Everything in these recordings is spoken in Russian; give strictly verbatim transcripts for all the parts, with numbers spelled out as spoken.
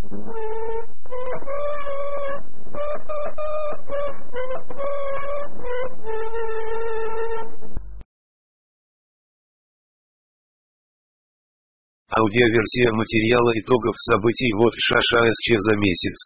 Аудиоверсия материала итогов событий ВОТ ШШСЧ за месяц.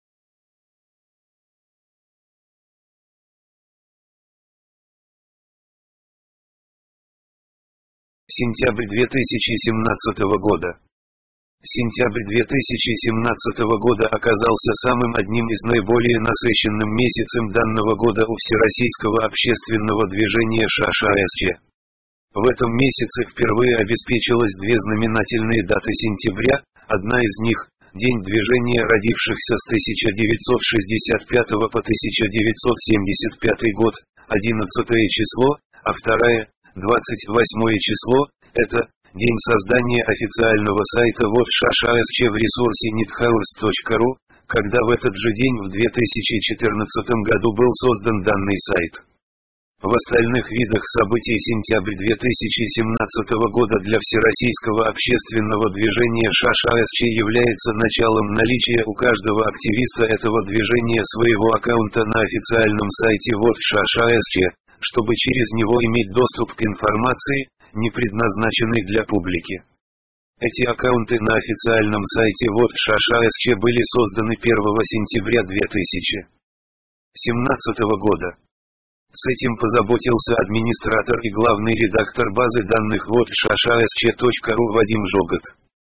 Сентябрь две тысячи семнадцатого года. Сентябрь две тысячи семнадцатого года оказался самым одним из наиболее насыщенным месяцем данного года у Всероссийского общественного движения ШШСЧ. В этом месяце впервые обеспечилось две знаменательные даты сентября, одна из них – День движения родившихся с тысяча девятьсот шестьдесят пятого по тысяча девятьсот семьдесят пятый год, одиннадцатое число, а вторая – двадцать восьмое число, это день создания официального сайта ВОТ ШШСЧ в ресурсе нетхаурс точка ру, когда в этот же день в две тысячи четырнадцатом году был создан данный сайт. В остальных видах событий сентябрь две тысячи семнадцатого года для Всероссийского общественного движения ШШСЧ является началом наличия у каждого активиста этого движения своего аккаунта на официальном сайте ВОТ ШШСЧ, чтобы через него иметь доступ к информации, не предназначенной для публики. Эти аккаунты на официальном сайте ВОТ ШШСЧ были созданы первого сентября две тысячи семнадцатого года. С этим позаботился администратор и главный редактор базы данных ВОТ ШШСЧ точка ру Вадим Жогот.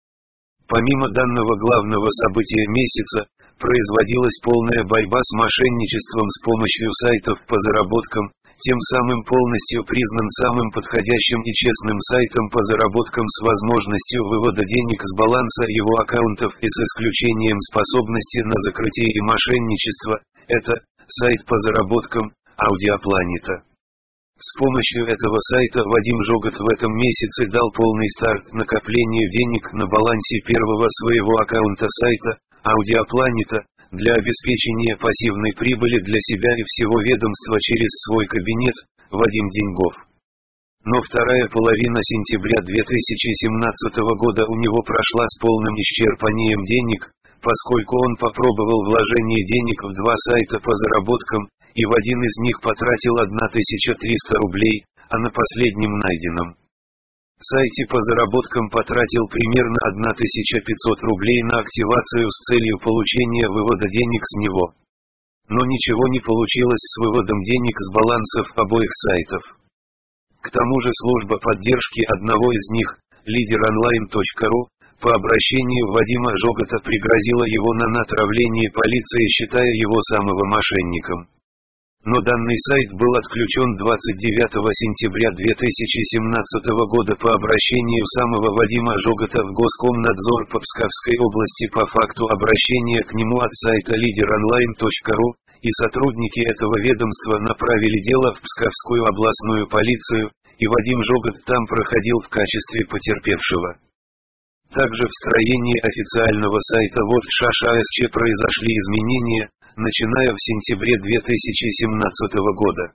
Помимо данного главного события месяца, производилась полная борьба с мошенничеством с помощью сайтов по заработкам, тем самым полностью признан самым подходящим и честным сайтом по заработкам с возможностью вывода денег с баланса его аккаунтов и с исключением способности на закрытие и мошенничество, это сайт по заработкам Аудиопланета. С помощью этого сайта Вадим Жогот в этом месяце дал полный старт накоплению денег на балансе первого своего аккаунта сайта Аудиопланета, для обеспечения пассивной прибыли для себя и всего ведомства через свой кабинет Вадим Деньгов. Но вторая половина сентября две тысячи семнадцатого года у него прошла с полным исчерпанием денег, поскольку он попробовал вложение денег в два сайта по заработкам, и в один из них потратил тысячу триста рублей, а на последнем найденном сайте по заработкам потратил примерно тысячу пятьсот рублей на активацию с целью получения вывода денег с него. Но ничего не получилось с выводом денег с балансов обоих сайтов. К тому же служба поддержки одного из них, лидер онлайн точка ру, по обращению Вадима Жогота пригрозила его на отравление полиции, считая его самого мошенником. Но данный сайт был отключен двадцать девятого сентября две тысячи семнадцатого года по обращению самого Вадима Жогота в Госкомнадзор по Псковской области по факту обращения к нему от сайта лидер онлайн точка ру, и сотрудники этого ведомства направили дело в Псковскую областную полицию, и Вадим Жогот там проходил в качестве потерпевшего. Также в строении официального сайта ВОТ ШШСЧ произошли изменения, начиная в сентябре две тысячи семнадцатого года.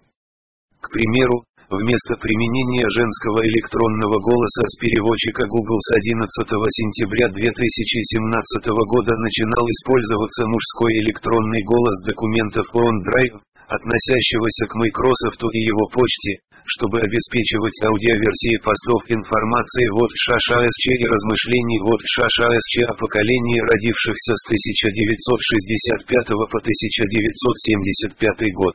К примеру, вместо применения женского электронного голоса с переводчика Google с одиннадцатого сентября две тысячи семнадцатого года начинал использоваться мужской электронный голос документов OneDrive, относящегося к Microsoft и его почте, чтобы обеспечивать аудиоверсии постов информации ВОТ ШШСЧ и размышлений ВОТ ШШСЧ о поколении родившихся с тысяча девятьсот шестьдесят пятого по тысяча девятьсот семьдесят пятый год.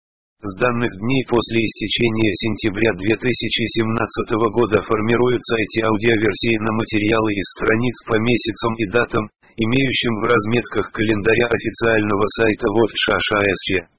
С данных дней после истечения сентября две тысячи семнадцатого года формируются эти аудиоверсии на материалы из страниц по месяцам и датам, имеющим в разметках календаря официального сайта ВОТ ШШСЧ.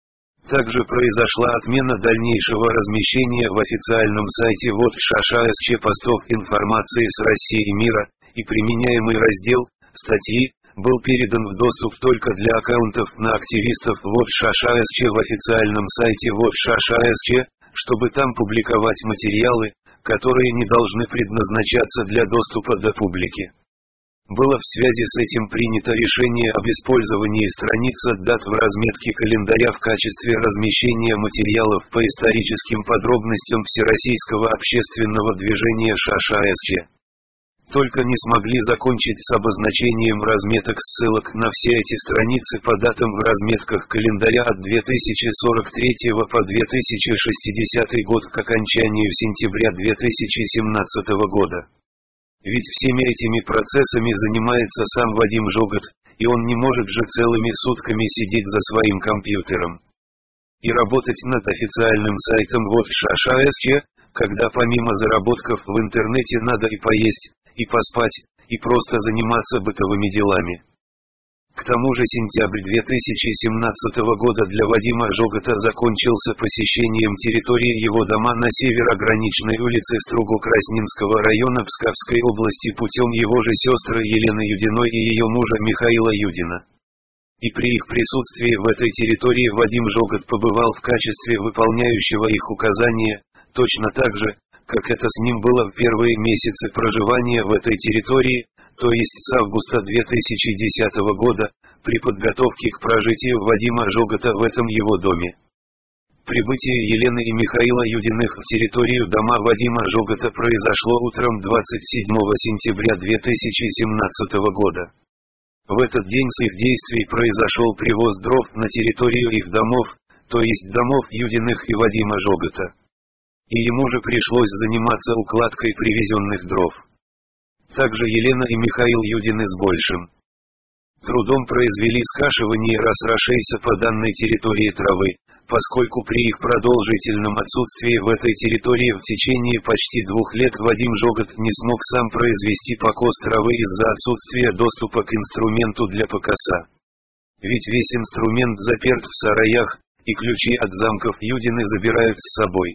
Также произошла отмена дальнейшего размещения в официальном сайте ВОТ ШШСЧ постов информации с России и мира, и применяемый раздел «Статьи» был передан в доступ только для аккаунтов на активистов ВОТ ШШСЧ в официальном сайте ВОТ ШШСЧ, чтобы там публиковать материалы, которые не должны предназначаться для доступа до публики. Было в связи с этим принято решение об использовании страниц от дат в разметке календаря в качестве размещения материалов по историческим подробностям Всероссийского общественного движения ШШСЧ. только не смогли закончить с обозначением разметок ссылок на все эти страницы по датам в разметках календаря от две тысячи сорок третьего по две тысячи шестидесятый год к окончанию сентября две тысячи семнадцатого года. Ведь всеми этими процессами занимается сам Вадим Жогот, и он не может же целыми сутками сидеть за своим компьютером и работать над официальным сайтом вот ШШСЧ, когда помимо заработков в интернете надо и поесть, и поспать, и просто заниматься бытовыми делами. К тому же сентябрь две тысячи семнадцатого года для Вадима Жогота закончился посещением территории его дома на северо-граничной улице Струго-Красненского района Псковской области путем его же сестры Елены Юдиной и ее мужа Михаила Юдина. И при их присутствии в этой территории Вадим Жогот побывал в качестве выполняющего их указания, точно так же, как это с ним было в первые месяцы проживания в этой территории, то есть с августа две тысячи десятого года, при подготовке к прожитию Вадима Жогота в этом его доме. Прибытие Елены и Михаила Юдиных в территорию дома Вадима Жогота произошло утром двадцать седьмого сентября две тысячи семнадцатого года. В этот день с их действий произошел привоз дров на территорию их домов, то есть домов Юдиных и Вадима Жогота. И ему же пришлось заниматься укладкой привезенных дров. Также Елена и Михаил Юдины с большим трудом произвели скашивание расрошейса по данной территории травы, поскольку при их продолжительном отсутствии в этой территории в течение почти двух лет Вадим Жогот не смог сам произвести покос травы из-за отсутствия доступа к инструменту для покоса. Ведь весь инструмент заперт в сараях, и ключи от замков Юдины забирают с собой.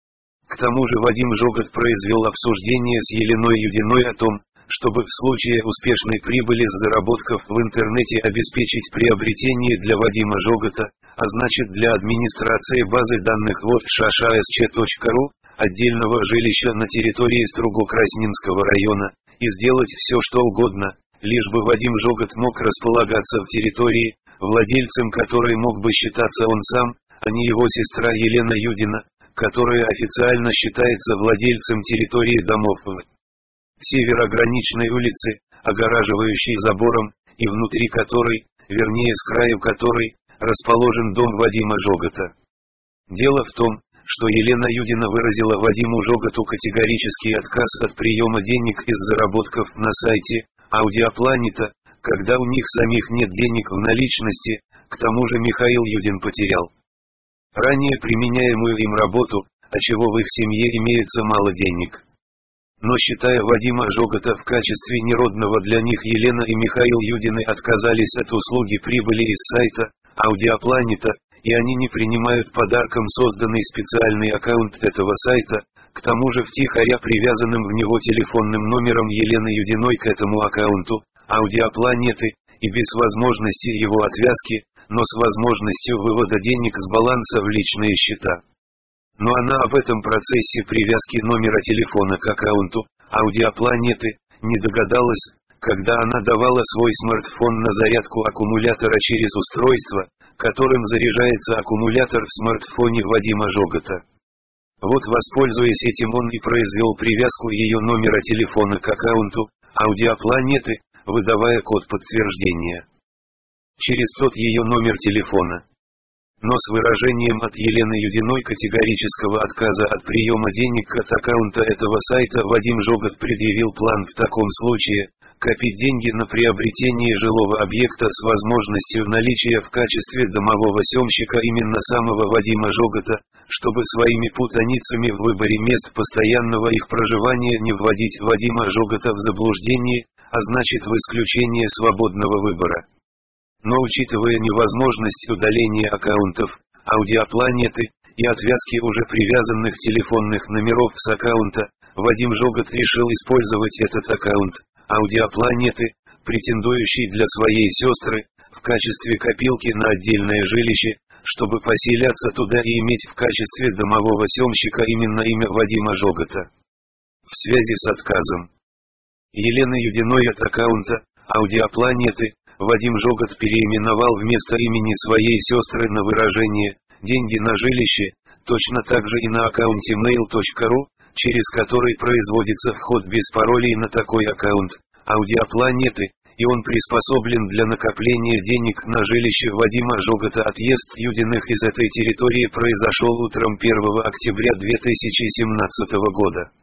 К тому же Вадим Жогот произвел обсуждение с Еленой Юдиной о том, чтобы в случае успешной прибыли с заработков в интернете обеспечить приобретение для Вадима Жогота, а значит для администрации базы данных вот шшсч точка ру, отдельного жилища на территории Струго-Красненского района, и сделать все что угодно, лишь бы Вадим Жогот мог располагаться в территории, владельцем которой мог бы считаться он сам, а не его сестра Елена Юдина, которая официально считается владельцем территории домов в северограничной улице, огораживающей забором, и внутри которой, вернее с краю которой, расположен дом Вадима Жогота. Дело в том, что Елена Юдина выразила Вадиму Жоготу категорический отказ от приема денег из заработков на сайте Аудиопланета, когда у них самих нет денег в наличности, к тому же Михаил Юдин потерял ранее применяемую им работу, отчего в их семье имеется мало денег. Но считая Вадима Жогота в качестве неродного для них, Елена и Михаил Юдины отказались от услуги прибыли из сайта Аудиопланета, и они не принимают подарком созданный специальный аккаунт этого сайта, к тому же втихаря привязанным в него телефонным номером Елены Юдиной к этому аккаунту Аудиопланеты, и без возможности его отвязки, но с возможностью вывода денег с баланса в личные счета. Но она об этом процессе привязки номера телефона к аккаунту Аудиопланеты не догадалась, когда она давала свой смартфон на зарядку аккумулятора через устройство, которым заряжается аккумулятор в смартфоне Вадима Жогота. Вот воспользуясь этим, он и произвел привязку ее номера телефона к аккаунту Аудиопланеты, выдавая код подтверждения через тот ее номер телефона. Но с выражением от Елены Юдиной категорического отказа от приема денег от аккаунта этого сайта Вадим Жогот предъявил план в таком случае копить деньги на приобретение жилого объекта с возможностью наличия в качестве домового съемщика именно самого Вадима Жогота, чтобы своими путаницами в выборе мест постоянного их проживания не вводить Вадима Жогота в заблуждение, а значит в исключение свободного выбора. Но учитывая невозможность удаления аккаунтов Аудиопланеты и отвязки уже привязанных телефонных номеров с аккаунта, Вадим Жогот решил использовать этот аккаунт Аудиопланеты, претендующий для своей сестры, в качестве копилки на отдельное жилище, чтобы поселяться туда и иметь в качестве домового съемщика именно имя Вадима Жогота. В связи с отказом Елены Юдиной от аккаунта Аудиопланеты, Вадим Жогот переименовал вместо имени своей сестры на выражение «деньги на жилище», точно так же и на аккаунте mail точка ру, через который производится вход без паролей на такой аккаунт, Аудиопланеты, и он приспособлен для накопления денег на жилище Вадима Жогота. Отъезд Юдиных из этой территории произошел утром первого октября две тысячи семнадцатого года.